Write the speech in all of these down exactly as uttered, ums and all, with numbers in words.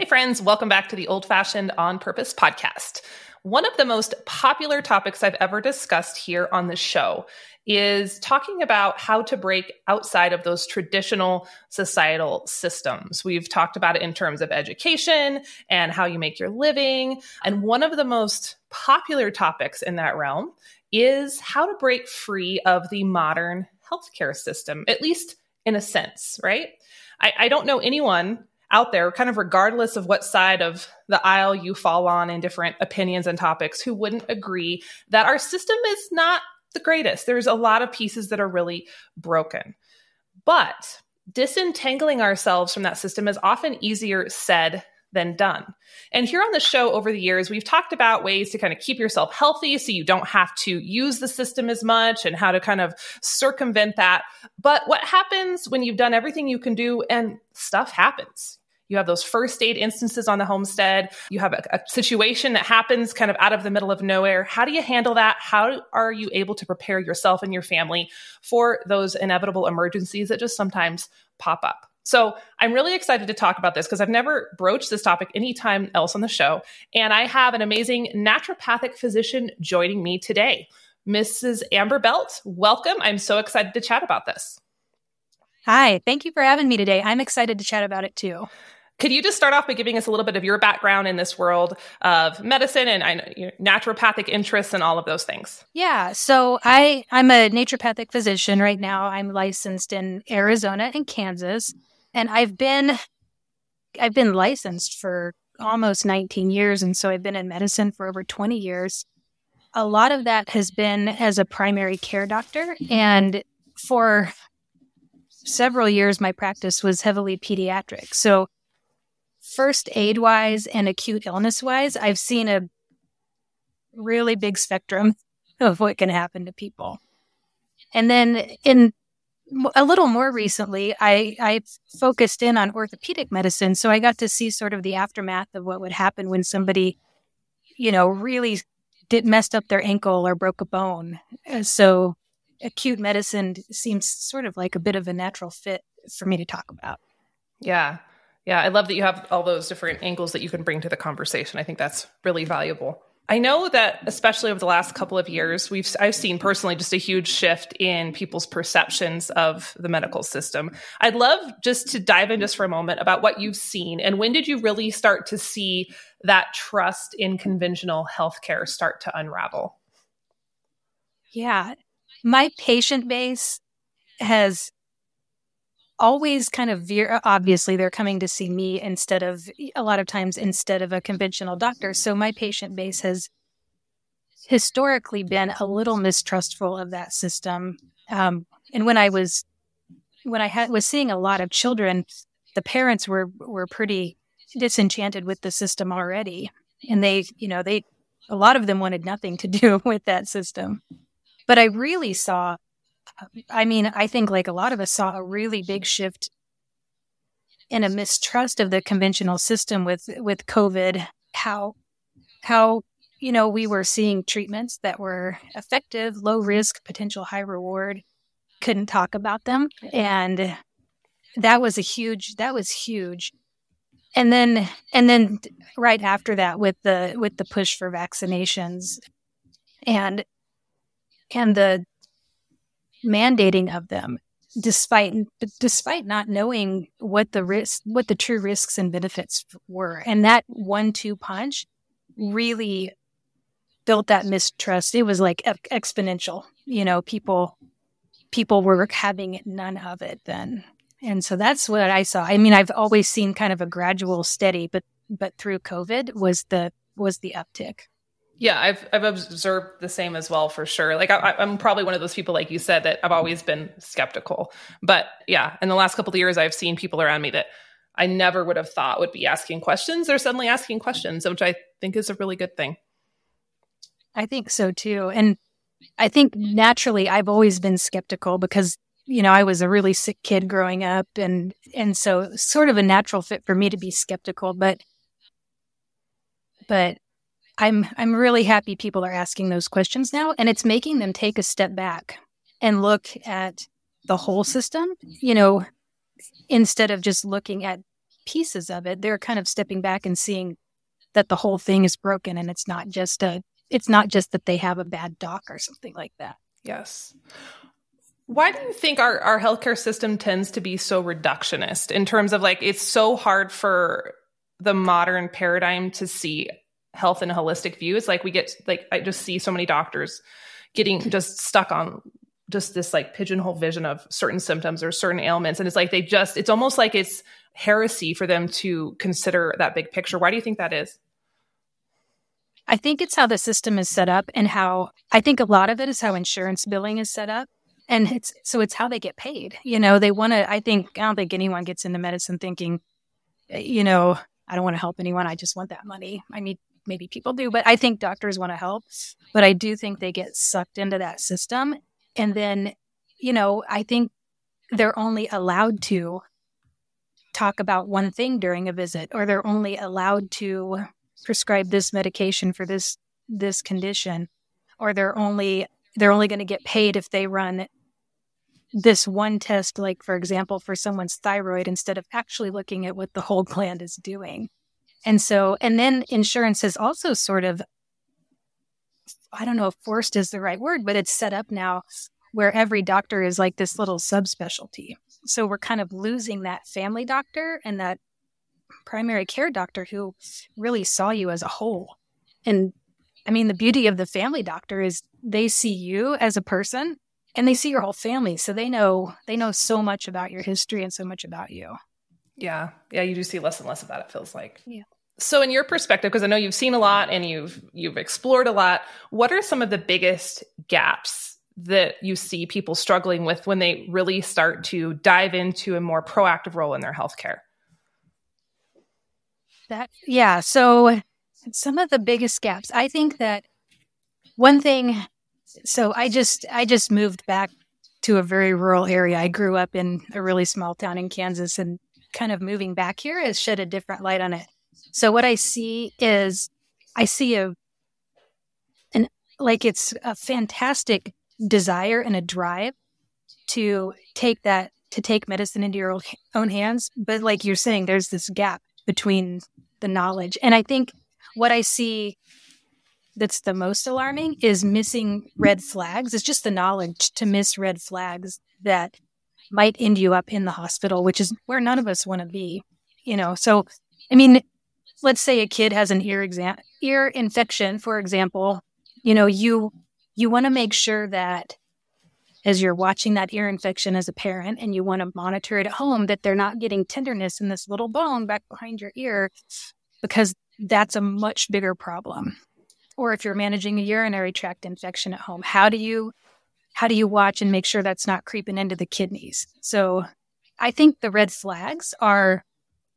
Hey friends, welcome back to the Old Fashioned On Purpose podcast. One of the most popular topics I've ever discussed here on the show is talking about how to break outside of those traditional societal systems. We've talked about it in terms of education and how you make your living. And one of the most popular topics in that realm is how to break free of the modern healthcare system, at least in a sense, right? I, I don't know anyone out there, kind of regardless of what side of the aisle you fall on in different opinions and topics, who wouldn't agree that our system is not the greatest. There's a lot of pieces that are really broken. But disentangling ourselves from that system is often easier said than done. And here on the show over the years, we've talked about ways to kind of keep yourself healthy so you don't have to use the system as much and how to kind of circumvent that. But what happens when you've done everything you can do and stuff happens? You have those first aid instances on the homestead. You have a, a situation that happens kind of out of the middle of nowhere. How do you handle that? How are you able to prepare yourself and your family for those inevitable emergencies that just sometimes pop up? So I'm really excited to talk about this because I've never broached this topic anytime else on the show. And I have an amazing naturopathic physician joining me today, Missus Amber Belt. Welcome. I'm so excited to chat about this. Hi, thank you for having me today. I'm excited to chat about it too. Could you just start off by giving us a little bit of your background in this world of medicine and I know, you know, naturopathic interests and all of those things? Yeah, so I, I'm a naturopathic physician right now. I'm licensed in Arizona and Kansas, and I've been I've been licensed for almost nineteen years, and so I've been in medicine for over twenty years. A lot of that has been as a primary care doctor, and for several years, my practice was heavily pediatric. So first aid wise and acute illness wise, I've seen a really big spectrum of what can happen to people. And then in a little more recently, I, I focused in on orthopedic medicine. So I got to see sort of the aftermath of what would happen when somebody, you know, really did messed up their ankle or broke a bone. So acute medicine seems sort of like a bit of a natural fit for me to talk about. Yeah. Yeah. I love that you have all those different angles that you can bring to the conversation. I think that's really valuable. I know that especially over the last couple of years, we've I've seen personally just a huge shift in people's perceptions of the medical system. I'd love just to dive in just for a moment about what you've seen and when did you really start to see that trust in conventional healthcare start to unravel? Yeah. My patient base has always kind of veer. Obviously, they're coming to see me instead of, a lot of times, instead of a conventional doctor. So my patient base has historically been a little mistrustful of that system. Um, and when I was, when I had, was seeing a lot of children, the parents were, were pretty disenchanted with the system already. And they, you know, they, a lot of them wanted nothing to do with that system. But I really saw, I mean, I think like a lot of us saw a really big shift in a mistrust of the conventional system with, with COVID, how, how, you know, we were seeing treatments that were effective, low risk, potential high reward, couldn't talk about them. And that was a huge, that was huge. And then, and then right after that with the, with the push for vaccinations and and the mandating of them, despite despite not knowing what the risk, what the true risks and benefits were, and that one-two punch really built that mistrust. It was like exponential. You know, people people were having none of it then, and so that's what I saw. I mean, I've always seen kind of a gradual, steady, but but through COVID was the was the uptick. Yeah, I've I've observed the same as well, for sure. Like I, I'm probably one of those people, like you said, that I've always been skeptical. But yeah, in the last couple of years, I've seen people around me that I never would have thought would be asking questions. They're suddenly asking questions, which I think is a really good thing. I think so too. And I think naturally I've always been skeptical because, you know, I was a really sick kid growing up. And, and so sort of a natural fit for me to be skeptical, but, but I'm, I'm really happy people are asking those questions now, and it's making them take a step back and look at the whole system, you know, instead of just looking at pieces of it. They're kind of stepping back and seeing that the whole thing is broken, and it's not just a, it's not just that they have a bad doc or something like that. Yes. Why do you think our, our healthcare system tends to be so reductionist in terms of like, it's so hard for the modern paradigm to see health in a holistic view? It's like we get, like, I just see so many doctors getting just stuck on just this like pigeonhole vision of certain symptoms or certain ailments. And it's like, they just, it's almost like it's heresy for them to consider that big picture. Why do you think that is? I think it's how the system is set up, and how, I think a lot of it is how insurance billing is set up. And it's, so it's how they get paid. You know, they want to, I think, I don't think anyone gets into medicine thinking, you know, I don't want to help anyone. I just want that money. I mean, maybe people do, but I think doctors want to help. But I do think they get sucked into that system. And then, you know, I think they're only allowed to talk about one thing during a visit, or they're only allowed to prescribe this medication for this, this condition, or they're only, they're only going to get paid if they run this one test, like, for example, for someone's thyroid, instead of actually looking at what the whole gland is doing. And so, and then insurance is also sort of, I don't know if forced is the right word, but it's set up now where every doctor is like this little subspecialty. So we're kind of losing that family doctor and that primary care doctor who really saw you as a whole. And I mean, the beauty of the family doctor is they see you as a person and they see your whole family. So they know, they know so much about your history and so much about you. Yeah. Yeah. You do see less and less about it, feels like. Yeah. So in your perspective, because I know you've seen a lot and you've, you've explored a lot, what are some of the biggest gaps that you see people struggling with when they really start to dive into a more proactive role in their healthcare? That, yeah. So some of the biggest gaps, I think that one thing, so I just, I just moved back to a very rural area. I grew up in a really small town in Kansas, and kind of moving back here has shed a different light on it. So what I see is I see a, an, like it's a fantastic desire and a drive to take that, to take medicine into your own hands. But like you're saying, there's this gap between the knowledge. And I think what I see that's the most alarming is missing red flags. It's just the knowledge to miss red flags that might end you up in the hospital, which is where none of us want to be, you know? So, I mean, let's say a kid has an ear exam, ear infection, for example, you know, you, you want to make sure that as you're watching that ear infection as a parent and you want to monitor it at home, that they're not getting tenderness in this little bone back behind your ear, because that's a much bigger problem. Or if you're managing a urinary tract infection at home, how do you, how do you watch and make sure that's not creeping into the kidneys? So I think the red flags are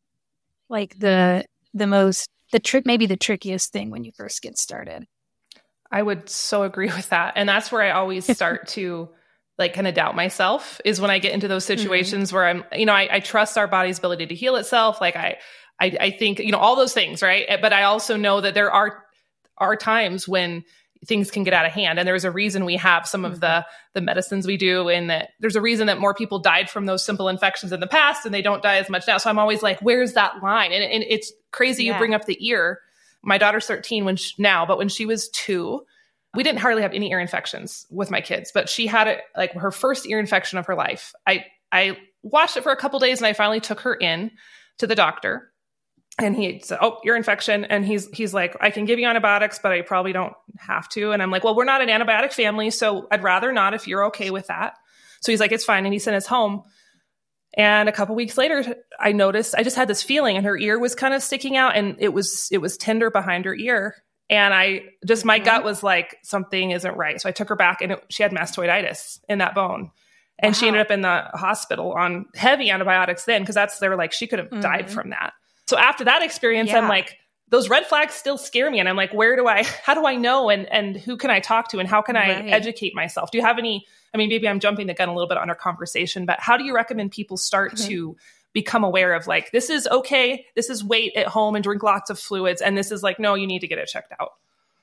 like the, the most, the trick, maybe the trickiest thing when you first get started. I would so agree with that. And that's where I always start to like kind of doubt myself, is when I get into those situations mm-hmm. where I'm, you know, I, I trust our body's ability to heal itself. Like I, I, I think, you know, all those things, right? But I also know that there are, are times when things can get out of hand. And there's a reason we have some mm-hmm. of the, the medicines we do, and that there's a reason that more people died from those simple infections in the past and they don't die as much now. So I'm always like, where's that line? And, and it's crazy. Yeah. You bring up the ear. My daughter's thirteen when she, now, but when she was two, we didn't hardly have any ear infections with my kids, but she had it like her first ear infection of her life. I, I watched it for a couple days and I finally took her in to the doctor, and he said, oh, ear infection. And he's, he's like, I can give you antibiotics, but I probably don't have to. And I'm like, well, we're not an antibiotic family, so I'd rather not if you're okay with that. So he's like, it's fine. And he sent us home. And a couple weeks later, I noticed, I just had this feeling, and her ear was kind of sticking out, and it was, it was tender behind her ear. And I just, my mm-hmm. gut was like, something isn't right. So I took her back, and it, she had mastoiditis in that bone. And wow. she ended up in the hospital on heavy antibiotics then, because that's, they were like, she could have mm-hmm. died from that. So after that experience, yeah. I'm like, those red flags still scare me. And I'm like, where do I, how do I know? And, and who can I talk to? And how can I right. educate myself? Do you have any, I mean, maybe I'm jumping the gun a little bit on our conversation, but how do you recommend people start mm-hmm. to become aware of like, this is okay, this is wait at home and drink lots of fluids, and this is like, no, you need to get it checked out?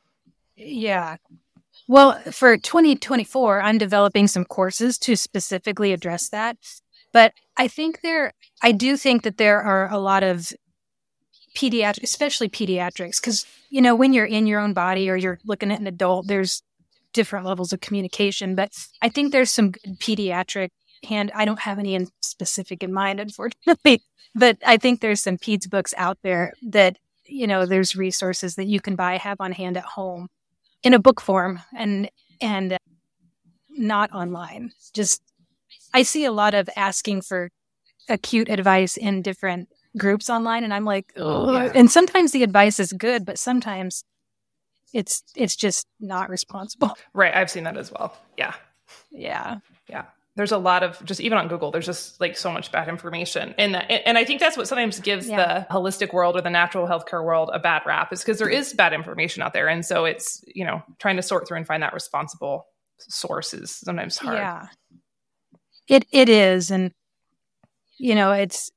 Yeah. Well, for twenty twenty-four, I'm developing some courses to specifically address that. But I think there, I do think that there are a lot of pediatrics, especially pediatrics, because, you know, when you're in your own body or you're looking at an adult, there's different levels of communication. But I think there's some good pediatric hand. I don't have any in specific in mind, unfortunately, but I think there's some peds books out there that, you know, there's resources that you can buy, have on hand at home in a book form and, and uh, not online. Just, I see a lot of asking for acute advice in different groups online, and I'm like, oh, yeah. And sometimes the advice is good, but sometimes it's it's just not responsible. Right. I've seen that as well. Yeah. Yeah. Yeah. There's a lot of, just even on Google, there's just like so much bad information. And and I think that's what sometimes gives yeah. the holistic world or the natural healthcare world a bad rap, is because there is bad information out there. And so it's, you know, trying to sort through and find that responsible source is sometimes hard. Yeah. It it is. And, you know, it's,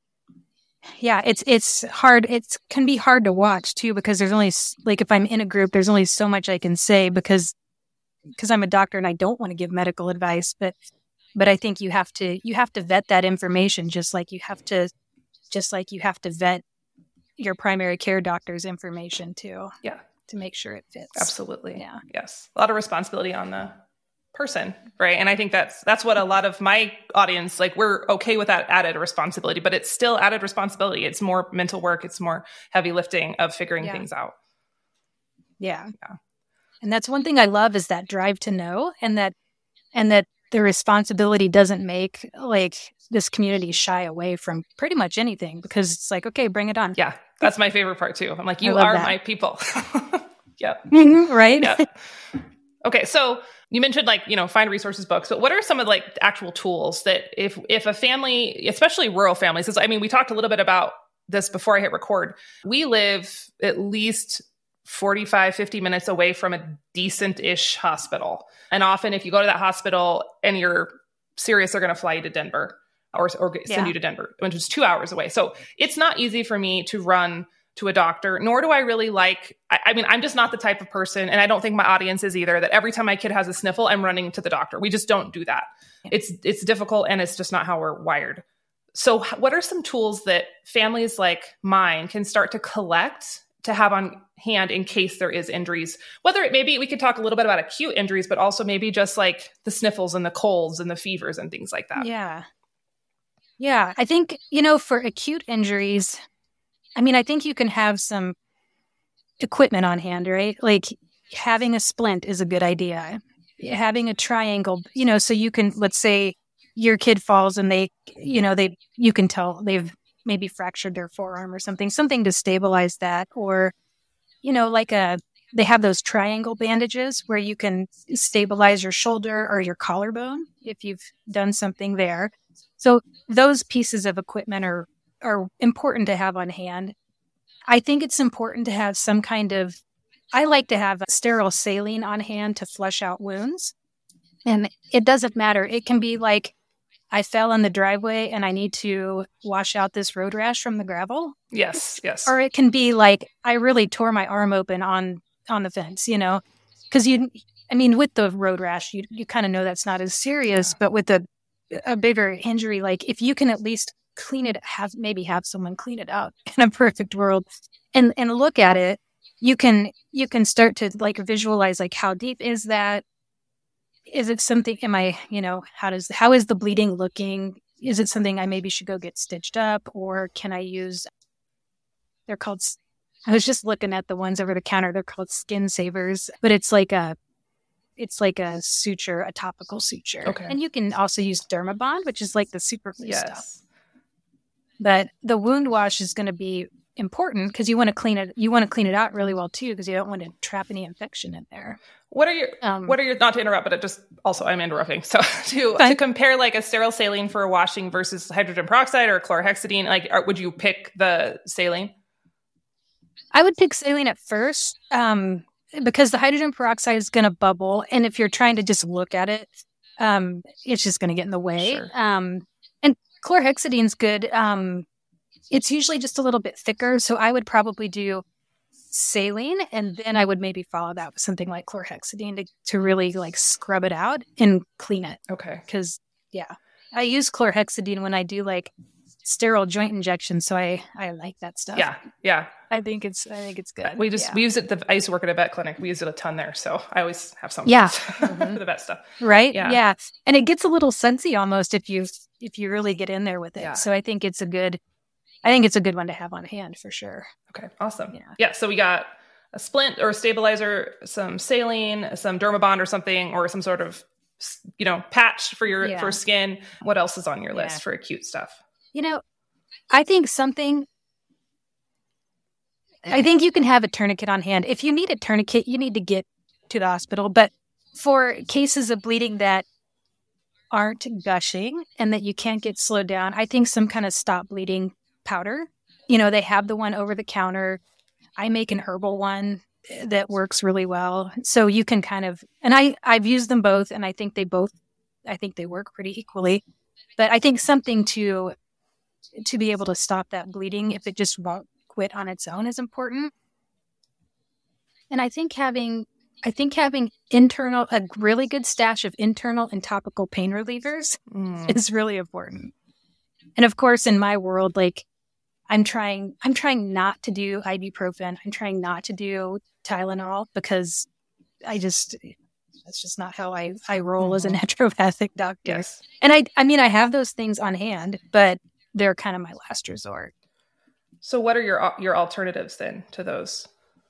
yeah, it's it's hard. It can be hard to watch too, because there's only, like, if I'm in a group, there's only so much I can say because because I'm a doctor and I don't want to give medical advice. But but I think you have to you have to vet that information, just like you have to just like you have to vet your primary care doctor's information too. Yeah, to make sure it fits. Absolutely. Yeah. Yes, a lot of responsibility on the person, right? And I think that's that's what a lot of my audience, like, we're okay with that added responsibility, but it's still added responsibility. It's more mental work. It's more heavy lifting of figuring yeah. things out. Yeah. Yeah. And that's one thing I love, is that drive to know, and that and that the responsibility doesn't make, like, this community shy away from pretty much anything, because it's like, okay, bring it on. Yeah. That's my favorite part too. I'm like, you are that. my people. Yep. Right. Yep. Okay. So you mentioned, like, you know, find resources books, but what are some of, like, actual tools that if, if a family, especially rural families, because I mean, we talked a little bit about this before I hit record. We live at least forty-five, fifty minutes away from a decent-ish hospital. And often if you go to that hospital and you're serious, they're going to fly you to Denver or, or send yeah. you to Denver, which is two hours away. So it's not easy for me to run to a doctor, nor do I really like, I, I mean, I'm just not the type of person, and I don't think my audience is either, that every time my kid has a sniffle, I'm running to the doctor. We just don't do that. Yeah. It's, it's difficult, and it's just not how we're wired. So what are some tools that families like mine can start to collect to have on hand in case there is injuries? Whether it maybe we could talk a little bit about acute injuries, but also maybe just like the sniffles and the colds and the fevers and things like that. Yeah. Yeah. I think, you know, for acute injuries, I mean, I think you can have some equipment on hand, right? Like, having a splint is a good idea. Having a triangle, you know, so you can, let's say your kid falls and they, you know, they, you can tell they've maybe fractured their forearm or something, something to stabilize that. Or, you know, like a, they have those triangle bandages where you can stabilize your shoulder or your collarbone if you've done something there. So those pieces of equipment are are important to have on hand. I think it's important to have some kind of, I like to have sterile saline on hand to flush out wounds. And it doesn't matter. It can be like, I fell in the driveway and I need to wash out this road rash from the gravel. Yes, yes. Or it can be like, I really tore my arm open on, on the fence, you know, because you, I mean, with the road rash, you, you kind of know that's not as serious, but with a, a bigger injury, like, if you can at least clean it, have maybe have someone clean it out in a perfect world and, and look at it, you can, you can start to, like, visualize, like, how deep is that? Is it something, am I, you know, how does, how is the bleeding looking? Is it something I maybe should go get stitched up? Or can I use, they're called, I was just looking at the ones over the counter. They're called Skin Savers, but it's like a, it's like a suture, a topical suture. Okay. And you can also use Dermabond, which is like the super glue yes. stuff. But the wound wash is going to be important because you want to clean it. You want to clean it out really well too, because you don't want to trap any infection in there. What are your, um, what are your, not to interrupt, but it just also I'm interrupting. So to, to compare like a sterile saline for washing versus hydrogen peroxide or chlorhexidine, like, are, would you pick the saline? I would pick saline at first, um, because the hydrogen peroxide is going to bubble. And if you're trying to just look at it, um, it's just going to get in the way. Sure. Um, and chlorhexidine is good. Um, it's usually just a little bit thicker. So I would probably do saline, and then I would maybe follow that with something like chlorhexidine to, to really like scrub it out and clean it. Okay. Because, yeah. I use chlorhexidine when I do like sterile joint injections. So I, I like that stuff. Yeah. Yeah. I think it's, I think it's good. We just, yeah. we use it. The, I used to work at a vet clinic. We use it a ton there. So I always have some yeah. mm-hmm. for the vet stuff. Right. Yeah. Yeah. And it gets a little sensey almost if you, if you really get in there with it. Yeah. So I think it's a good, I think it's a good one to have on hand for sure. Okay. Awesome. Yeah. Yeah. So we got a splint or a stabilizer, some saline, some Dermabond or something, or some sort of, you know, patch for your, yeah. for skin. What else is on your yeah. list for acute stuff? You know, I think something, I think you can have a tourniquet on hand. If you need a tourniquet, you need to get to the hospital. But for cases of bleeding that aren't gushing and that you can't get slowed down, I think some kind of stop bleeding powder. You know, they have the one over the counter. I make an herbal one that works really well. So you can kind of, and I, I've used them both and I think they both, I think they work pretty equally. But I think something to, to be able to stop that bleeding if it just won't quit on its own is important. And I think having, I think having internal, a really good stash of internal and topical pain relievers mm. is really important. And of course, in my world, like I'm trying, I'm trying not to do ibuprofen. I'm trying not to do Tylenol because I just, that's just not how I, I roll mm-hmm. as a naturopathic doctor. Yes. And I, I mean, I have those things on hand, but they're kind of my last resort. So what are your, your alternatives then to those?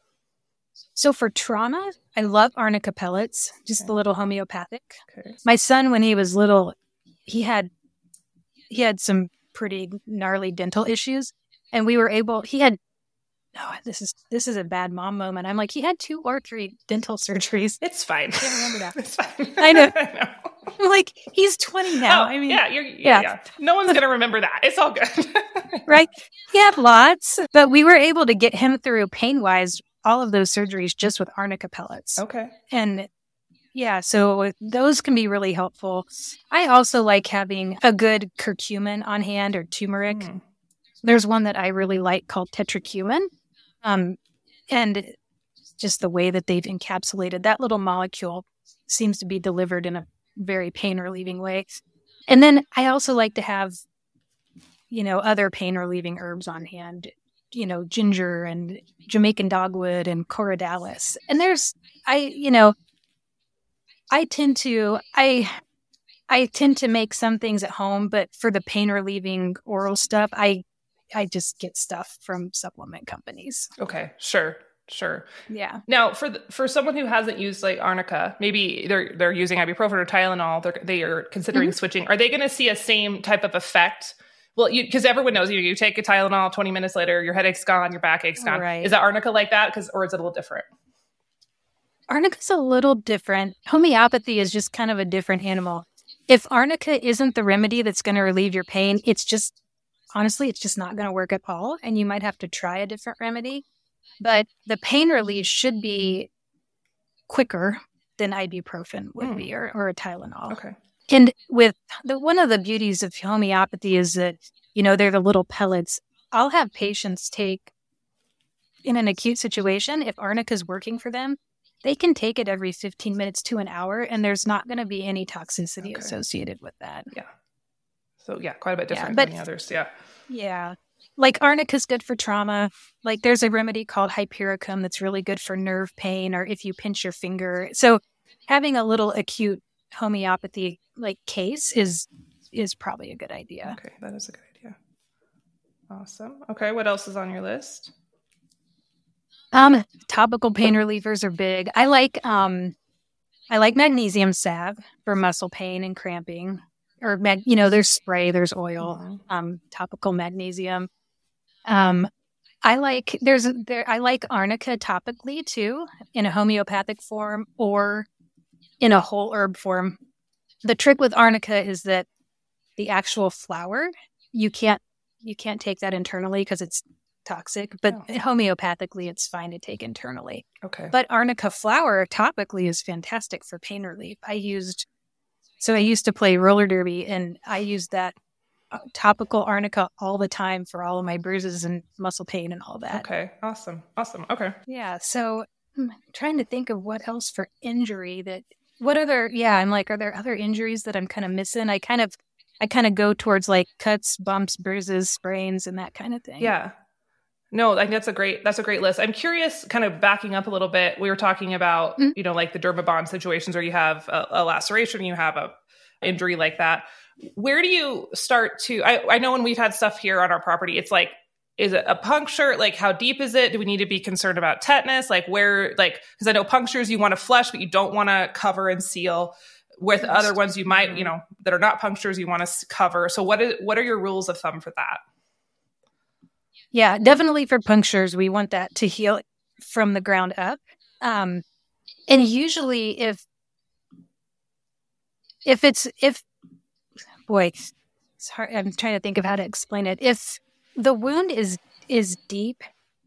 So for trauma, I love arnica pellets, just okay. the little homeopathic. Okay. My son, when he was little, he had, he had some pretty gnarly dental issues. And we were able, he had, no, this is, this is a bad mom moment. I'm like, he had two or three dental surgeries. It's fine. I can't remember that. It's fine. I know. I know. I'm like, he's twenty now. Oh, I mean, yeah, you're, yeah, yeah. yeah. No one's going to remember that. It's all good. Right. He had lots, but we were able to get him through pain-wise, all of those surgeries just with arnica pellets. Okay. And yeah, so those can be really helpful. I also like having a good curcumin on hand or turmeric. Mm. There's one that I really like called tetracumin. Um, and just the way that they've encapsulated that little molecule seems to be delivered in a very pain relieving way. And then I also like to have, you know, other pain relieving herbs on hand, you know, ginger and Jamaican dogwood and corydalis. And there's, I, you know, I tend to, I, I tend to make some things at home, but for the pain relieving oral stuff, I, I just get stuff from supplement companies. Okay, sure, sure. Yeah. Now, for the, for someone who hasn't used like arnica, maybe they're they're using ibuprofen or Tylenol, they're they are considering mm-hmm. switching. Are they going to see a same type of effect? Well, because everyone knows you you take a Tylenol, twenty minutes later, your headache's gone, your backache's gone. Right. Is that arnica like that? Because or is it a little different? Arnica's a little different. Homeopathy is just kind of a different animal. If arnica isn't the remedy that's going to relieve your pain, it's just honestly, it's just not going to work at all. And you might have to try a different remedy. But the pain relief should be quicker than ibuprofen would mm. be or, or a Tylenol. Okay. And with the one of the beauties of homeopathy is that, you know, they're the little pellets. I'll have patients take, in an acute situation, if arnica is working for them, they can take it every fifteen minutes to an hour, and there's not going to be any toxicity okay. associated with that. Yeah. So, yeah, quite a bit different yeah, than the others. Yeah. Yeah. Like arnica is good for trauma. Like there's a remedy called hypericum that's really good for nerve pain or if you pinch your finger. So having a little acute homeopathy like case is is probably a good idea. Okay, that is a good idea. Awesome. Okay, what else is on your list? Um, topical pain relievers are big. I like um, I like magnesium salve for muscle pain and cramping. Or mag, you know, there's spray, there's oil, mm-hmm. um, topical magnesium. Um, I like there's there. I like arnica topically too, in a homeopathic form or in a whole herb form. The trick with arnica is that the actual flower you can't you can't take that internally because it's toxic. But oh. homeopathically, it's fine to take internally. Okay. But arnica flower topically is fantastic for pain relief. I used. So I used to play roller derby, and I used that topical arnica all the time for all of my bruises and muscle pain and all that. Okay, awesome, awesome. Okay, yeah. So I'm trying to think of what else for injury that. What other? Yeah, I'm like, are there other injuries that I'm kind of missing? I kind of, I kind of go towards like cuts, bumps, bruises, sprains, and that kind of thing. Yeah. No, I think that's a great, that's a great list. I'm curious, kind of backing up a little bit. We were talking about, mm-hmm. you know, like the Dermabond situations where you have a, a laceration, you have a injury like that. Where do you start to, I, I know when we've had stuff here on our property, it's like, is it a puncture? Like, how deep is it? Do we need to be concerned about tetanus? Like where, like, because I know punctures, you want to flush, but you don't want to cover and seal. With other ones, you might, you know, that are not punctures, you want to cover. So what is, what are your rules of thumb for that? Yeah, definitely for punctures, we want that to heal from the ground up. Um, and usually if, if it's, if, boy, it's hard. I'm trying to think of how to explain it. If the wound is, is deep,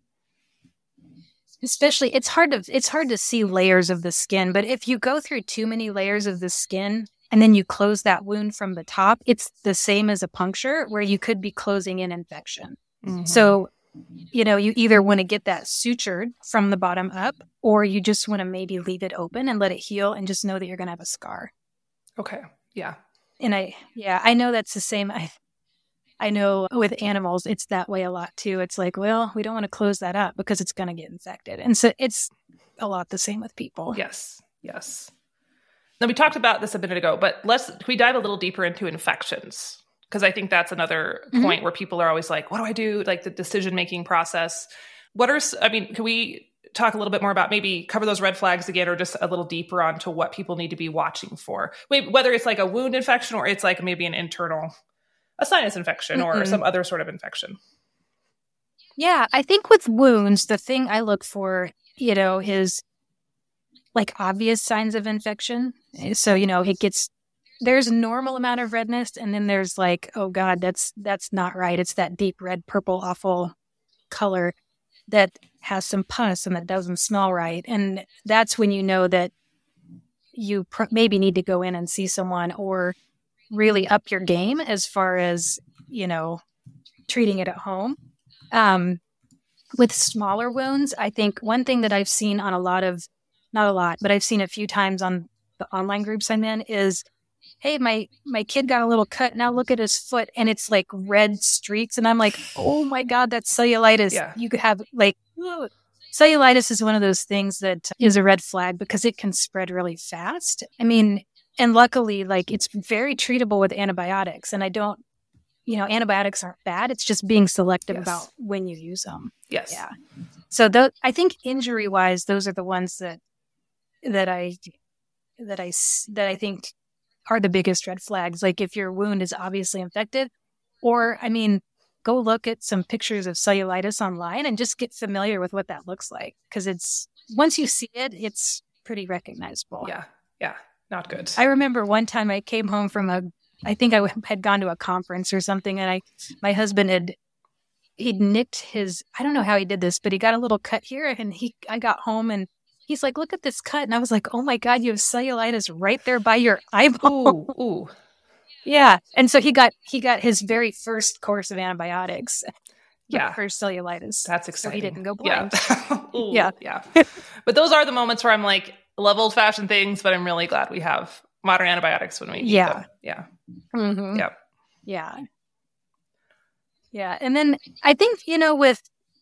especially it's hard to, it's hard to see layers of the skin, but if you go through too many layers of the skin and then you close that wound from the top, it's the same as a puncture where you could be closing in infection. Mm-hmm. So, you know, you either want to get that sutured from the bottom up, or you just want to maybe leave it open and let it heal and just know that you're going to have a scar. Okay. Yeah. And I, yeah, I know that's the same. I, I know with animals, it's that way a lot too. It's like, well, we don't want to close that up because it's going to get infected. And so it's a lot the same with people. Yes. Yes. Now, we talked about this a minute ago, but let's, can we dive a little deeper into infections? Because I think that's another mm-hmm. point where people are always like, what do I do? Like the decision-making process. What are, I mean, can we talk a little bit more about maybe cover those red flags again, or just a little deeper onto what people need to be watching for? Wait, whether it's like a wound infection or it's like maybe an internal, a sinus infection mm-hmm. or some other sort of infection. Yeah, I think with wounds, the thing I look for, you know, is like obvious signs of infection. So, you know, it gets, there's a normal amount of redness, and then there's like, oh God, that's that's not right. It's that deep red, purple, awful color that has some pus and that doesn't smell right. And that's when you know that you pr- maybe need to go in and see someone, or really up your game as far as, you know, treating it at home. Um, with smaller wounds, I think one thing that I've seen on a lot of, not a lot, but I've seen a few times on the online groups I'm in is, hey, my, my kid got a little cut. Now look at his foot, and it's like red streaks. And I'm like, oh my God, that's cellulitis. Yeah. You could have like, ugh. Cellulitis is one of those things that is a red flag because it can spread really fast. I mean, and luckily, like it's very treatable with antibiotics. And I don't, you know, antibiotics aren't bad. It's just being selective yes. about when you use them. Yes. Yeah. So th- I think injury wise, those are the ones that, that I, that I, that I think are the biggest red flags. Like if your wound is obviously infected, or, I mean, go look at some pictures of cellulitis online and just get familiar with what that looks like. Because it's, once you see it, it's pretty recognizable. Yeah. Yeah. Not good. I remember one time I came home from a, I think I had gone to a conference or something, and I, my husband had, he'd nicked his, I don't know how he did this, but he got a little cut here, and he, I got home and he's like, look at this cut. And I was like, oh my God, you have cellulitis right there by your eyeball. Ooh, ooh. Yeah. And so he got, he got his very first course of antibiotics. Yeah. For cellulitis. That's exciting. So he didn't go blind. Yeah. Ooh, yeah. Yeah. But those are the moments where I'm like, love old fashioned things, but I'm really glad we have modern antibiotics when we need yeah. them. Yeah. Mm-hmm. Yeah. Yeah. Yeah. And then I think, you know, with,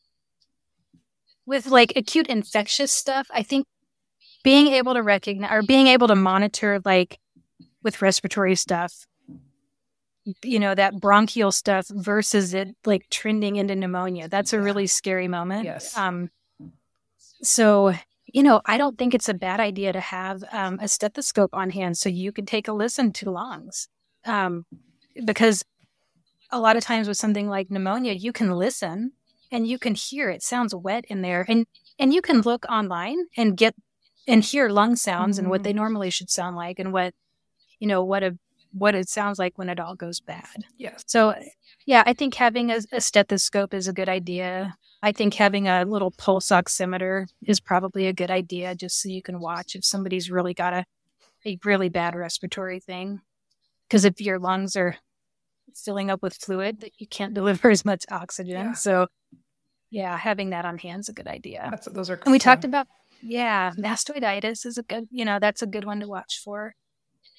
with like acute infectious stuff, I think being able to recognize or being able to monitor, like with respiratory stuff, you know, that bronchial stuff versus it like trending into pneumonia. That's a yeah. really scary moment. Yes. Um, so, you know, I don't think it's a bad idea to have um, a stethoscope on hand so you can take a listen to lungs. Um, because a lot of times with something like pneumonia, you can listen and you can hear it sounds wet in there. And, and you can look online and get and hear lung sounds mm-hmm. and what they normally should sound like, and what, you know, what a what it sounds like when it all goes bad. Yes. So, yeah, I think having a, a stethoscope is a good idea. I think having a little pulse oximeter is probably a good idea, just so you can watch if somebody's really got a, a really bad respiratory thing. Because if your lungs are filling up with fluid, that you can't deliver as much oxygen. Yeah. So, yeah, having that on hand is a good idea. That's, those are. And we yeah. talked about, yeah, mastoiditis is a good, you know, that's a good one to watch for.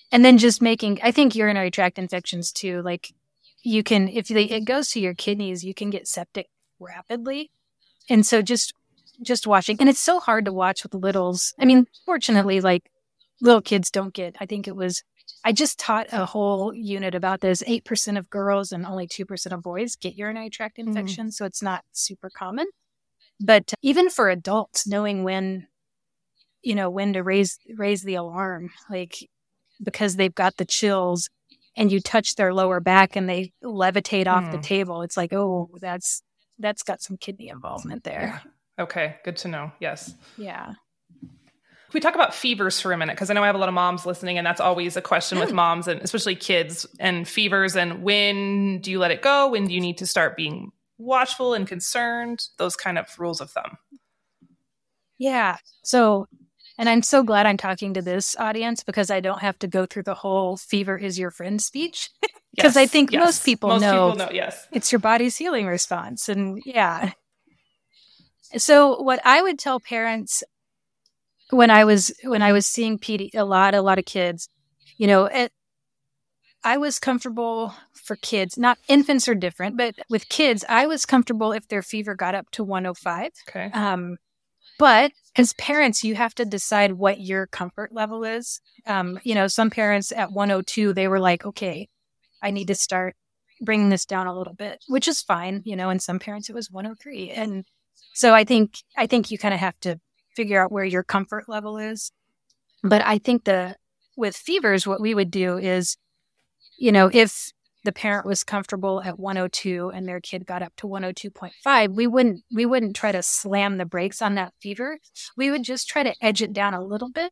and then just making, I think urinary tract infections too, like you can, if they, it goes to your kidneys, you can get septic rapidly. And so just, just watching, and it's so hard to watch with littles. I mean, fortunately, like little kids don't get, I think it was, I just taught a whole unit about this. eight percent of girls and only two percent of boys get urinary tract infections. Mm. So it's not super common. But even for adults, knowing when, you know, when to raise, raise the alarm, like, because they've got the chills and you touch their lower back and they levitate off mm. the table. It's like, oh, that's, that's got some kidney involvement there. Yeah. Okay. Good to know. Yes. Yeah. Can we talk about fevers for a minute? Because I know I have a lot of moms listening, and that's always a question with moms and especially kids and fevers. And when do you let it go? When do you need to start being watchful and concerned? Those kind of rules of thumb. Yeah. So, and I'm so glad I'm talking to this audience because I don't have to go through the whole fever is your friend speech. Because yes, I think yes. most people most know, people know yes. it's your body's healing response. And yeah. So what I would tell parents when I was when I was seeing P D, a lot, a lot of kids, you know, it, I was comfortable for kids. Not infants are different, but with kids, I was comfortable if their fever got up to one oh five. Okay. Um, but as parents, you have to decide what your comfort level is. Um, you know, some parents at one oh two, they were like, okay, I need to start bringing this down a little bit, which is fine. You know, and some parents it was one oh three, and so I think I think you kind of have to figure out where your comfort level is. But I think the with fevers, what we would do is, you know, if the parent was comfortable at one oh two and their kid got up to one oh two point five, we wouldn't we wouldn't try to slam the brakes on that fever. We would just try to edge it down a little bit.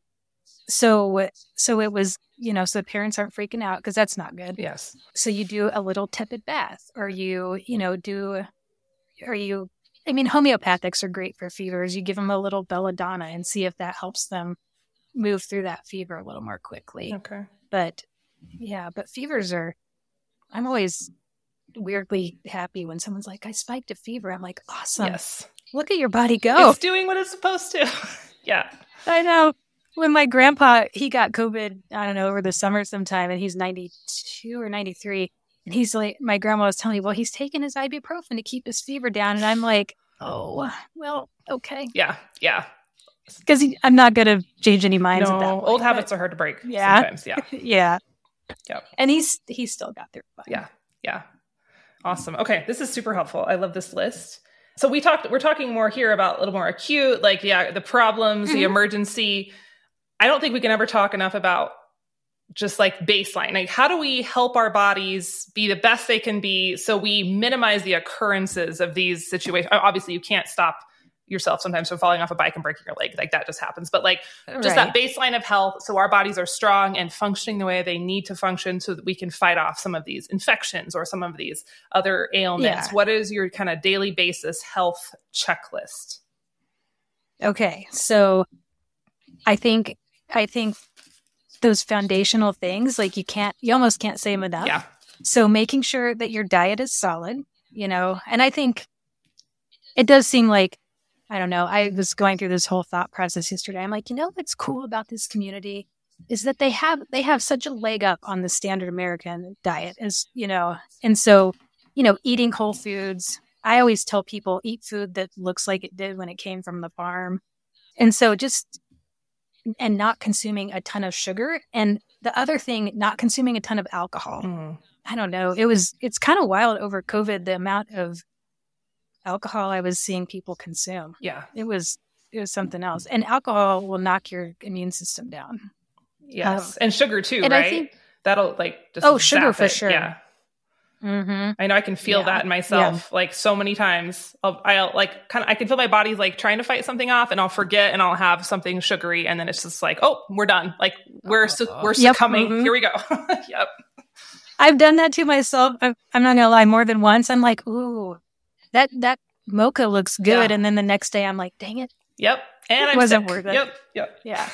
So so it was, you know, so the parents aren't freaking out, because that's not good. Yes. So you do a little tepid bath, or you, you know, do, or you, I mean, homeopathics are great for fevers. You give them a little belladonna and see if that helps them move through that fever a little more quickly. Okay. But yeah, but fevers are, I'm always weirdly happy when someone's like, I spiked a fever. I'm like, awesome. Yes. Look at your body go. It's doing what it's supposed to. Yeah. I know. When my grandpa, he got COVID, I don't know, over the summer sometime, and he's ninety-two or ninety-three. And he's like, my grandma was telling me, well, he's taking his ibuprofen to keep his fever down. And I'm like, oh, well, okay. Yeah. Yeah. Because I'm not going to change any minds no, at that point. Old habits are hard to break yeah. sometimes. Yeah. yeah. Yep. And he's, he's still got through fine. Yeah. Yeah. Awesome. Okay. This is super helpful. I love this list. So we talked, we're talking more here about a little more acute, like, yeah, the problems, mm-hmm. the emergency. I don't think we can ever talk enough about just like baseline. Like, how do we help our bodies be the best they can be so we minimize the occurrences of these situations? Obviously, you can't stop yourself sometimes from falling off a bike and breaking your leg. Like, that just happens. But like just right. that baseline of health, so our bodies are strong and functioning the way they need to function so that we can fight off some of these infections or some of these other ailments. Yeah. What is your kind of daily basis health checklist? Okay. So I think, I think those foundational things, like you can't, you almost can't say them enough. Yeah. So making sure that your diet is solid, you know, and I think it does seem like, I don't know, I was going through this whole thought process yesterday. I'm like, you know, what's cool about this community is that they have, they have such a leg up on the standard American diet, as you know, and so, you know, eating whole foods. I always tell people eat food that looks like it did when it came from the farm. And so just, and not consuming a ton of sugar. And the other thing, not consuming a ton of alcohol. Mm. I don't know. It was, it's kind of wild over COVID, the amount of alcohol I was seeing people consume. Yeah. It was, it was something else. And alcohol will knock your immune system down. Yes. Um, and sugar too, and right? I think, that'll like, just oh, sugar for it. sure. Yeah. Mm-hmm. I know I can feel yeah. that in myself, yeah. like so many times. I'll, I'll like kind of, I can feel my body's like trying to fight something off, and I'll forget, and I'll have something sugary, and then it's just like, oh, we're done. Like we're su- we're yep. succumbing. Mm-hmm. Here we go. Yep. I've done that to myself. I'm, I'm not gonna lie, more than once. I'm like, ooh, that that mocha looks good, yeah. and then the next day I'm like, dang it. Yep. And it I'm wasn't sick. worth it. Yep. Yep. Yeah.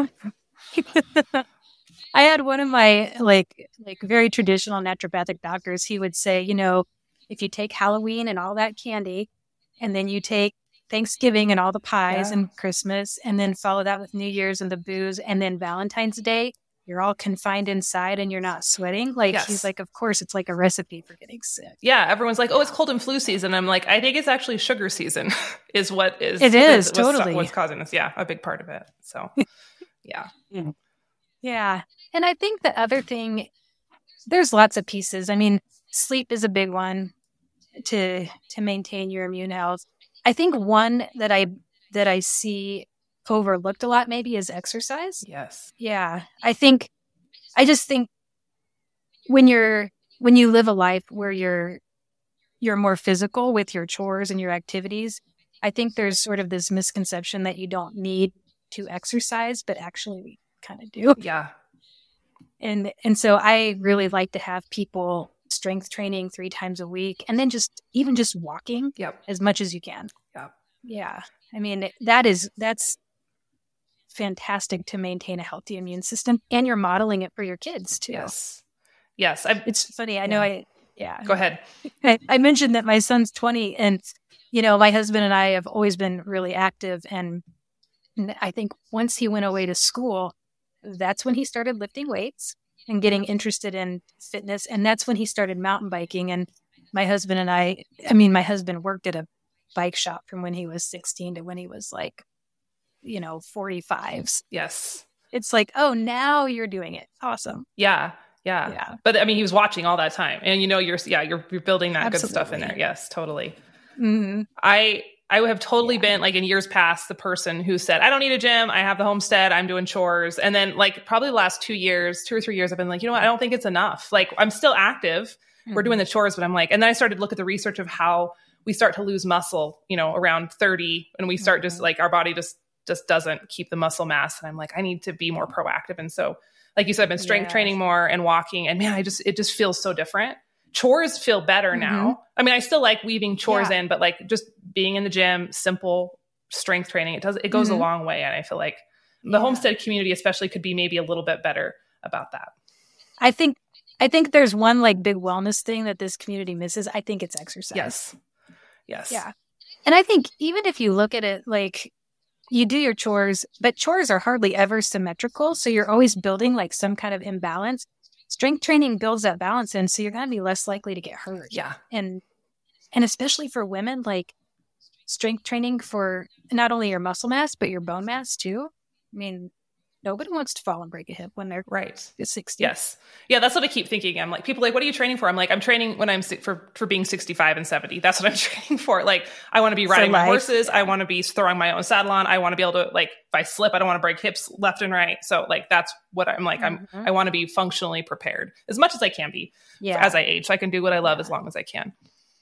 Uh-huh. I had one of my like like very traditional naturopathic doctors. He would say, you know, if you take Halloween and all that candy, and then you take Thanksgiving and all the pies yeah. and Christmas, and then follow that with New Year's and the booze, and then Valentine's Day, you're all confined inside and you're not sweating. Like Yes. he's like, of course, it's like a recipe for getting sick. Yeah, everyone's like, oh, it's cold and flu season. I'm like, I think it's actually sugar season is what is It is, is what's, totally. what's causing this. Yeah, a big part of it. So, yeah. Yeah. And I think the other thing, there's lots of pieces. I mean, sleep is a big one to to maintain your immune health. I think one that I that I see overlooked a lot maybe is exercise. Yes. Yeah. I think I just think when you're when you live a life where you're you're more physical with your chores and your activities, I think there's sort of this misconception that you don't need to exercise, but actually we kind of do. Yeah. And and so I really like to have people strength training three times a week, and then just even just walking Yep. as much as you can. Yep. Yeah. I mean, that is that's fantastic to maintain a healthy immune system, and you're modeling it for your kids too. Yes. Yes. I, It's funny. I know Yeah. I yeah. Go ahead. I, I mentioned that my son's twenty, and you know, my husband and I have always been really active, and, and I think once he went away to school, that's when he started lifting weights and getting interested in fitness, and that's when he started mountain biking. And my husband and I, I mean, my husband worked at a bike shop from when he was sixteen to when he was like, you know, forty-five. Yes. It's like, oh, now you're doing it. Awesome. Yeah. Yeah. Yeah. But I mean, he was watching all that time, and you know, you're yeah, you're you're building that good stuff in Absolutely. there. Yes, totally. Mm-hmm. I I have totally Yeah. been like in years past the person who said, I don't need a gym. I have the homestead. I'm doing chores. And then like probably the last two years, two or three years, I've been like, you know what? I don't think it's enough. Like I'm still active. Mm-hmm. We're doing the chores, but I'm like, and then I started to look at the research of how we start to lose muscle, you know, around thirty, and we start Mm-hmm. just like our body just just doesn't keep the muscle mass. And I'm like, I need to be more proactive. And so, like you said, I've been strength Yes. training more and walking, and man, I just it just feels so different. Chores feel better Mhm. now. I mean, I still like weaving chores Yeah. in, but like just being in the gym, simple strength training, it does it goes Mhm. a long way. And I feel like the Yeah. homestead community especially could be maybe a little bit better about that. I think I think there's one like big wellness thing that this community misses. I think it's exercise. Yes. Yes. Yeah. And I think even if you look at it like you do your chores, but chores are hardly ever symmetrical. So you're always building like some kind of imbalance. Strength training builds that balance in, so you're going to be less likely to get hurt. Yeah. And and especially for women, like strength training for not only your muscle mass, but your bone mass too. I mean, nobody wants to fall and break a hip when they're Right. sixty. Yes. Yeah, that's what I keep thinking. I'm like, people are like, what are you training for? I'm like, I'm training when I'm si- for for being sixty-five and seventy. That's what I'm training for. Like, I want to be riding my life. horses. I want to be throwing my own saddle on. I want to be able to, like, if I slip, I don't want to break hips left and right. So like, that's what I'm like. I'm, Mhm. I want to be functionally prepared as much as I can be Yeah. as I age. So I can do what I love Yeah. as long as I can.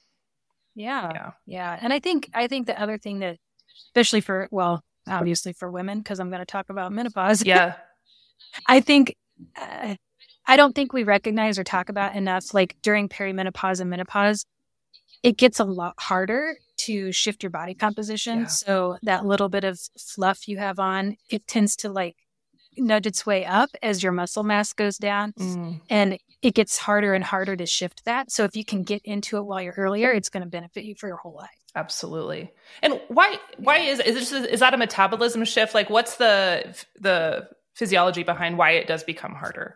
Yeah. Yeah. Yeah. And I think I think the other thing that, especially for, well, obviously for women, because I'm going to talk about menopause. Yeah. I think uh, I don't think we recognize or talk about enough, like during perimenopause and menopause, it gets a lot harder to shift your body composition. Yeah. So that little bit of fluff you have on, it tends to like nudge its way up as your muscle mass goes down. Mm. And it gets harder and harder to shift that. So if you can get into it while you're earlier, it's going to benefit you for your whole life. Absolutely. And why, why is, is it just, is that a metabolism shift? Like what's the, the physiology behind why it does become harder?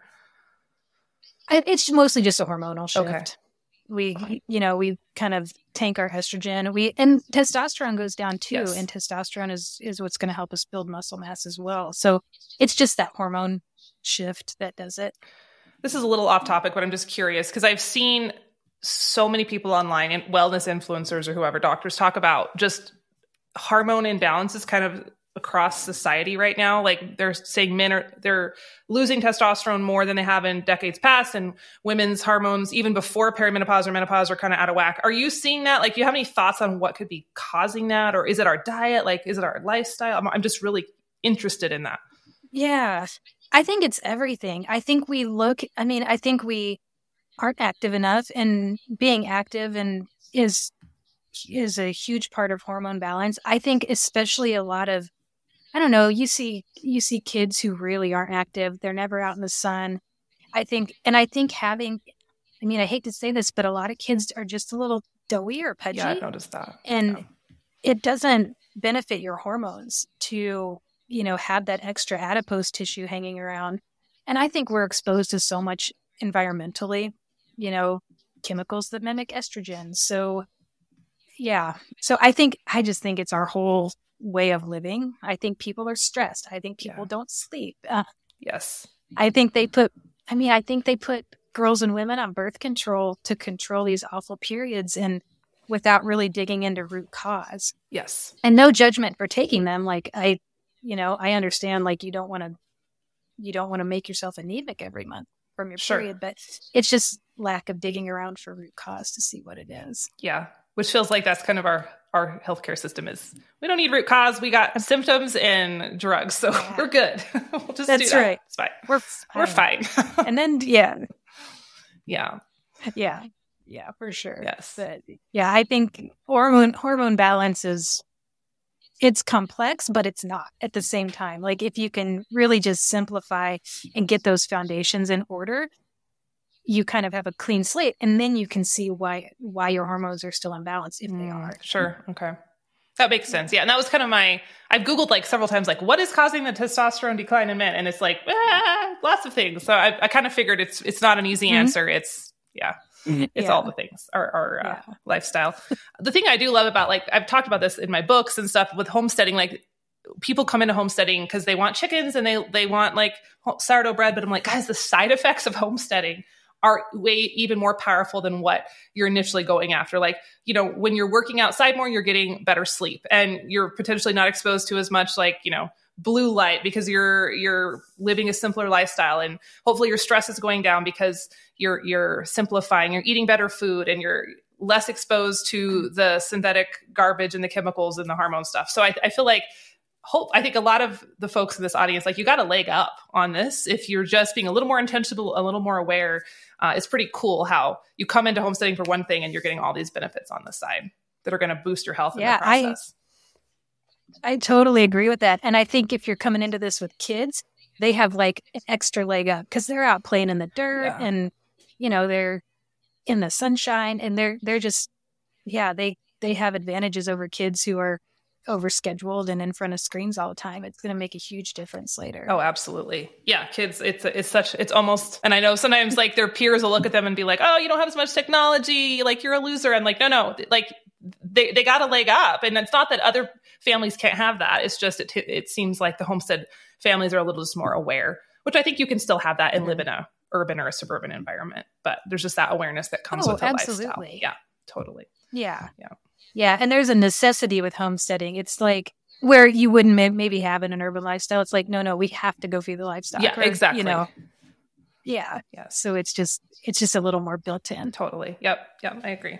I- It's mostly just a hormonal shift. Okay. We, you know, we kind of tank our estrogen. We and testosterone goes down too, Yes. and testosterone is is what's going to help us build muscle mass as well. So it's just that hormone shift that does it. This is a little off topic, but I'm just curious because I've seen so many people online and wellness influencers or whoever, doctors, talk about just hormone imbalances kind of across society right now. Like they're saying men are, they're losing testosterone more than they have in decades past, and women's hormones, even before perimenopause or menopause, are kind of out of whack. Are you seeing that? Like, do you have any thoughts on what could be causing that? Or is it our diet? Like, is it our lifestyle? I'm, I'm just really interested in that. Yeah, I think it's everything. I think we look, I mean, I think we aren't active enough, and being active and is is a huge part of hormone balance. I think especially a lot of, I don't know, you see you see kids who really aren't active. They're never out in the sun. I think, and I think having, I mean, I hate to say this, but a lot of kids are just a little doughy or pudgy. Yeah, I've noticed that. And Yeah. it doesn't benefit your hormones to, you know, have that extra adipose tissue hanging around. And I think we're exposed to so much environmentally, you know, chemicals that mimic estrogen. So, yeah. So I think, I just think it's our whole way of living. I think people are stressed. I think people Yeah. don't sleep. Uh, Yes. I think they put, I mean, I think they put girls and women on birth control to control these awful periods and without really digging into root cause. Yes. And no judgment for taking them. Like I, you know, I understand like you don't want to, you don't want to make yourself anemic every month from your Sure. period, but it's just lack of digging around for root cause to see what it is. Yeah. Which feels like that's kind of our, our healthcare system is. We don't need root cause. We got symptoms and drugs. So Yeah. we're good. We'll just That's do that. right. It's fine. We're fine. We're fine. And then, yeah, Yeah. yeah, yeah, for sure. Yes. But yeah, I think hormone, hormone balance is, it's complex, but it's not at the same time. Like if you can really just simplify and get those foundations in order, you kind of have a clean slate, and then you can see why why your hormones are still imbalanced if they are. Sure. Okay. That makes sense. Yeah. And that was kind of my, I've Googled like several times, like what is causing the testosterone decline in men? And it's like, ah, lots of things. So I, I kind of figured it's, it's not an easy Mhm. answer. It's, yeah, it's Yeah. all the things, our, our uh, Yeah. lifestyle. The thing I do love about, like, I've talked about this in my books and stuff with homesteading, like people come into homesteading because they want chickens and they, they want like sourdough bread. But I'm like, guys, the side effects of homesteading are way even more powerful than what you're initially going after. Like, you know, when you're working outside more, you're getting better sleep and you're potentially not exposed to as much like, you know, blue light because you're, you're living a simpler lifestyle, and hopefully your stress is going down because you're, you're simplifying, you're eating better food, and you're less exposed to the synthetic garbage and the chemicals and the hormone stuff. So I, I feel like hope, I think a lot of the folks in this audience, like you got a leg up on this. If you're just being a little more intentional, a little more aware, uh, it's pretty cool how you come into homesteading for one thing and you're getting all these benefits on the side that are going to boost your health Yeah, in the process. I, I totally agree with that. And I think if you're coming into this with kids, they have like an extra leg up because they're out playing in the dirt Yeah. and, you know, they're in the sunshine and they're, they're just, yeah, they, they have advantages over kids who are overscheduled and in front of screens all the time. It's going to make a huge difference later. Oh, absolutely. Yeah. Kids, it's, it's such, it's almost, and I know sometimes like their peers will look at them and be like, oh, you don't have as much technology. Like you're a loser. I'm like, no, no, like they, they got a leg up, and it's not that other families can't have that. It's just, it, it seems like the homestead families are a little just more aware, which I think you can still have that and mm-hmm. live in a urban or a suburban environment, but there's just that awareness that comes oh, with the absolutely. lifestyle. Yeah, totally. Yeah. Yeah. Yeah. And there's a necessity with homesteading. It's like where you wouldn't may- maybe have in an urban lifestyle. It's like, no, no, we have to go feed the livestock. Yeah, or, exactly. You know, yeah. Yeah. So it's just, it's just a little more built in. Totally. Yep. Yep. I agree.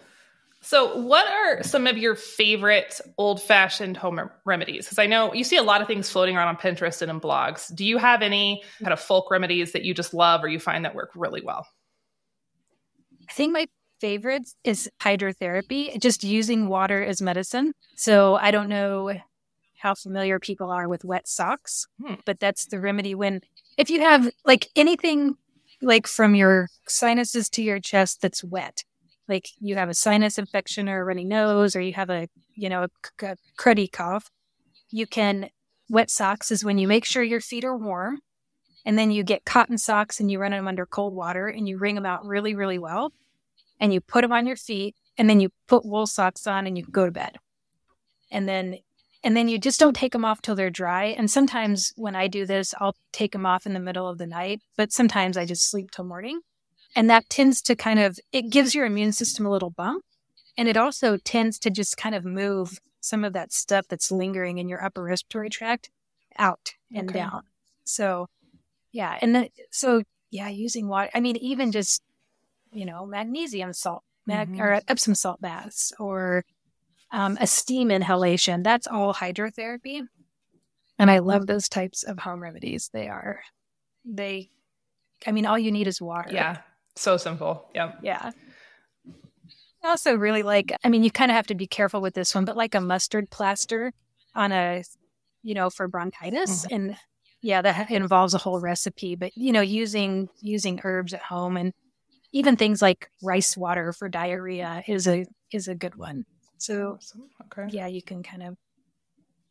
So what are some of your favorite old fashioned home rem- remedies? Because I know you see a lot of things floating around on Pinterest and in blogs. Do you have any kind of folk remedies that you just love or you find that work really well? I think my favorite is hydrotherapy, just using water as medicine. So I don't know how familiar people are with wet socks, hmm. but that's the remedy when, if you have like anything like from your sinuses to your chest that's wet, like you have a sinus infection or a runny nose, or you have a, you know, a, a cruddy cough, you can, wet socks is when you make sure your feet are warm, and then you get cotton socks and you run them under cold water and you wring them out really, really well. And you put them on your feet, and then you put wool socks on and you go to bed. And then, and then you just don't take them off till they're dry. And sometimes when I do this, I'll take them off in the middle of the night, but sometimes I just sleep till morning. And that tends to kind of, it gives your immune system a little bump. And it also tends to just kind of move some of that stuff that's lingering in your upper respiratory tract out and okay. down. So, yeah. And then, so yeah, using water, I mean, even just, you know, magnesium salt, mag- mm-hmm. or Epsom salt baths, or um, a steam inhalation. That's all hydrotherapy. And I love those types of home remedies. They are, they, I mean, all you need is water. Yeah. So simple. Yeah. Yeah. I also really like, I mean, you kind of have to be careful with this one, but like a mustard plaster on a, you know, for bronchitis. Mm-hmm. And yeah, that involves a whole recipe, but, you know, using, using herbs at home, and even things like rice water for diarrhea is a, is a good one. So okay. yeah, you can kind of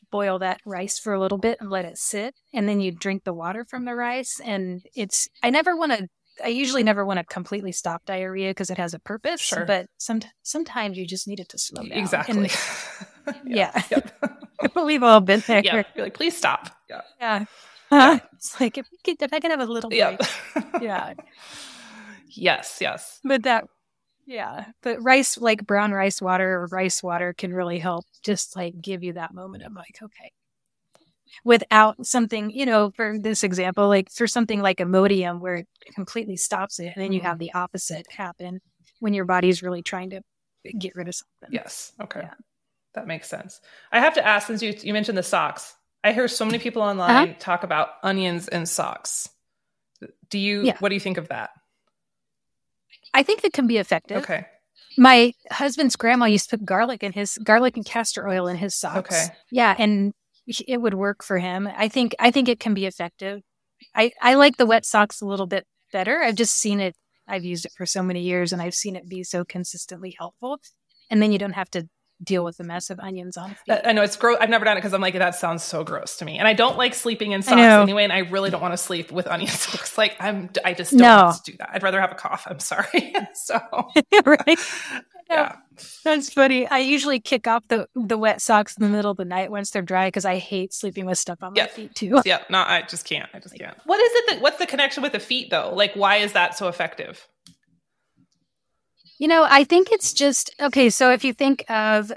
boil that rice for a little bit and let it sit. And then you drink the water from the rice. And it's, I never want to, I usually never want to completely stop diarrhea because it has a purpose. Sure. But some, sometimes you just need it to slow down. Exactly. And, yeah. yeah. We've all been there. Yeah. You're like, please stop. Yeah. Yeah. Uh, it's like, if, we could, if I can have a little break. Yeah. yeah. Yes. Yes. But that, yeah. But rice, like brown rice water or rice water can really help just like give you that moment of like, okay. Without something, you know, for this example, like for something like Imodium where it completely stops it, and then you have the opposite happen when your body's really trying to get rid of something. Yes. Okay. Yeah. That makes sense. I have to ask, since you, you mentioned the socks, I hear so many people online uh-huh. talk about onions and socks. Do you, yeah. what do you think of that? I think it can be effective. Okay. My husband's grandma used to put garlic in his, garlic and castor oil in his socks. Okay. Yeah. And it would work for him. I think, I think it can be effective. I, I like the wet socks a little bit better. I've just seen it. I've used it for so many years and I've seen it be so consistently helpful. And then you don't have to deal with the mess of onions on feet. I know it's gross. I've never done it because I'm like, that sounds so gross to me. And I don't like sleeping in socks anyway. And I really don't want to sleep with onion socks. Like I'm, I just don't no. want to do that. I'd rather have a cough. I'm sorry. so, right. Yeah. That's funny. I usually kick off the, the wet socks in the middle of the night once they're dry because I hate sleeping with stuff on my yeah. feet too. Yeah. No, I just can't. I just can't. What is it that, what's the connection with the feet though? Like, why is that so effective? You know, I think it's just, okay, so if you think of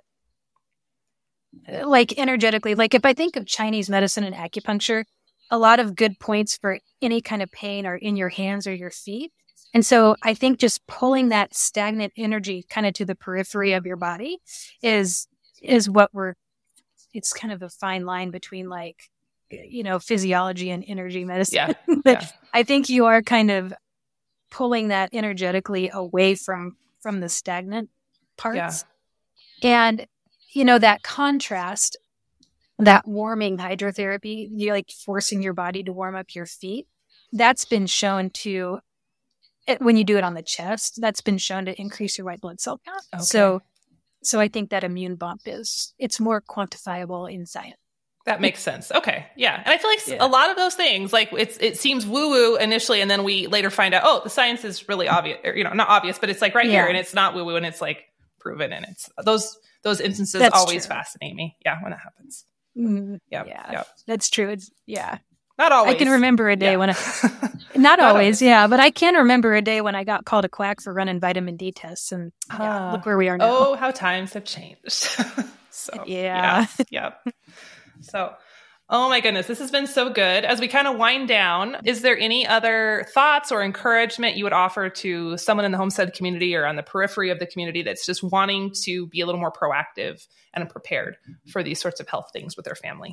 like energetically, like if I think of Chinese medicine and acupuncture, a lot of good points for any kind of pain are in your hands or your feet. And so I think just pulling that stagnant energy kind of to the periphery of your body is, is what we're, it's kind of a fine line between like, you know, physiology and energy medicine. Yeah. But yeah. I think you are kind of pulling that energetically away from, from the stagnant parts. Yeah. And, you know, that contrast, that warming hydrotherapy, you're like forcing your body to warm up your feet. That's been shown to, it, when you do it on the chest, that's been shown to increase your white blood cell count. Okay. So, so I think that immune bump is, it's more quantifiable in science. That makes sense. Okay. Yeah. And I feel like yeah. a lot of those things, like it's, it seems woo woo initially. And then we later find out, oh, the science is really obvious, or, you know, not obvious, but it's like right yeah. here and it's not woo woo and it's like proven. And it's those, those instances that's always true. fascinate me. Yeah. When it happens. Mm, yep, yeah. Yep. That's true. It's yeah. Not always. I can remember a day yeah. when I, not, not always, always, yeah, but I can remember a day when I got called a quack for running vitamin D tests and uh, yeah, look where we are now. Oh, how times have changed. so yeah. Yeah. yeah. So, oh my goodness, this has been so good. As we kind of wind down, is there any other thoughts or encouragement you would offer to someone in the homestead community or on the periphery of the community that's just wanting to be a little more proactive and prepared for these sorts of health things with their family?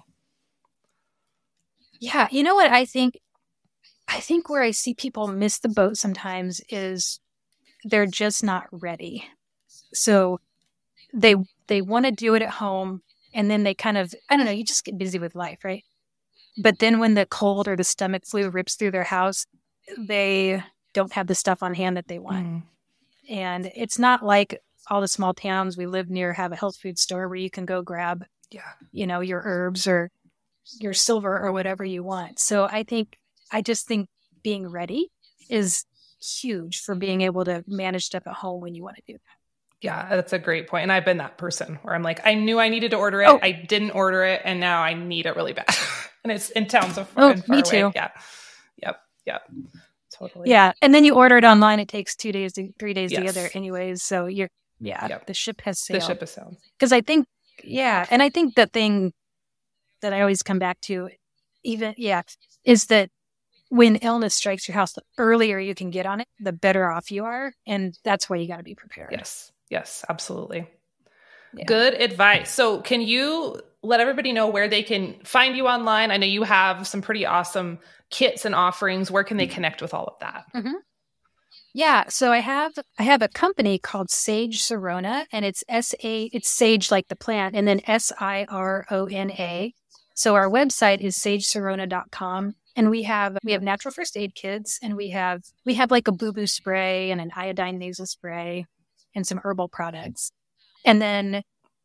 Yeah, you know what I think? I think where I see people miss the boat sometimes is they're just not ready. So they they want to do it at home, and then they kind of, I don't know, you just get busy with life, right? But then when the cold or the stomach flu rips through their house, they don't have the stuff on hand that they want. Mm. And it's not like all the small towns we live near have a health food store where you can go grab, yeah, you know, your herbs or your silver or whatever you want. So I think, I just think being ready is huge for being able to manage stuff at home when you want to do that. Yeah, that's a great point. And I've been that person where I'm like, I knew I needed to order it. Oh. I didn't order it. And now I need it really bad. And it's in town so far, oh, and far me away. too. Yeah. Yep. Yep. Totally. Yeah. And then you order it online. It takes two days to three days yes. to get there anyways. So you're, yeah, yep. the ship has sailed. The ship has sailed. Because I think, yeah. And I think the thing that I always come back to, even, yeah, is that when illness strikes your house, the earlier you can get on it, the better off you are. And that's why you got to be prepared. Yes. Yes, absolutely. Yeah. Good advice. So can you let everybody know where they can find you online? I know you have some pretty awesome kits and offerings. Where can they connect with all of that? Mm-hmm. Yeah. So I have, I have a company called Sage Sirona, and it's S A, it's Sage like the plant, and then S I R O N A. So our website is sage sirona dot com. And we have, we have natural first aid kits, and we have, we have like a boo-boo spray and an iodine nasal spray and some herbal products. And then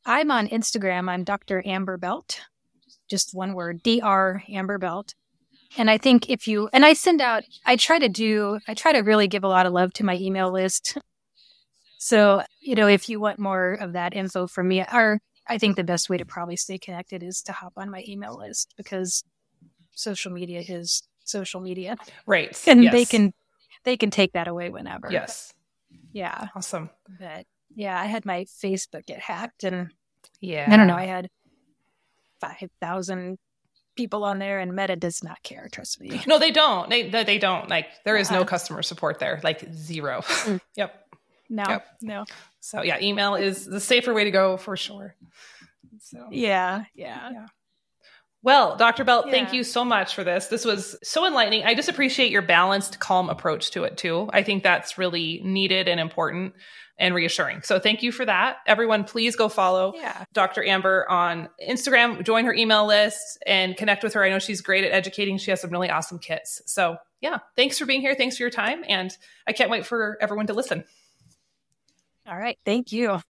I'm on Instagram. I'm Doctor Amber Belt, just one word, D R Amber Belt. And I think if you, and I send out, I try to do, I try to really give a lot of love to my email list. So, you know, if you want more of that info from me, or I think the best way to probably stay connected is to hop on my email list, because social media is social media. Right. And yes. they can, they can take that away whenever. Yes. Yeah. Awesome. But yeah, I had my Facebook get hacked, and yeah, I don't know, I had five thousand people on there, and Meta does not care. Trust me. No, they don't. They they don't. Like, there is no Uh-uh. customer support there. Like, zero. Mm. Yep. No, Yep. no. So yeah, email is the safer way to go for sure. So Yeah, yeah. yeah. Well, Doctor Belt, Yeah. thank you so much for this. This was so enlightening. I just appreciate your balanced, calm approach to it too. I think that's really needed and important and reassuring. So thank you for that. Everyone, please go follow Yeah. Doctor Amber on Instagram, join her email list, and connect with her. I know she's great at educating. She has some really awesome kits. So yeah, thanks for being here. Thanks for your time. And I can't wait for everyone to listen. All right. Thank you.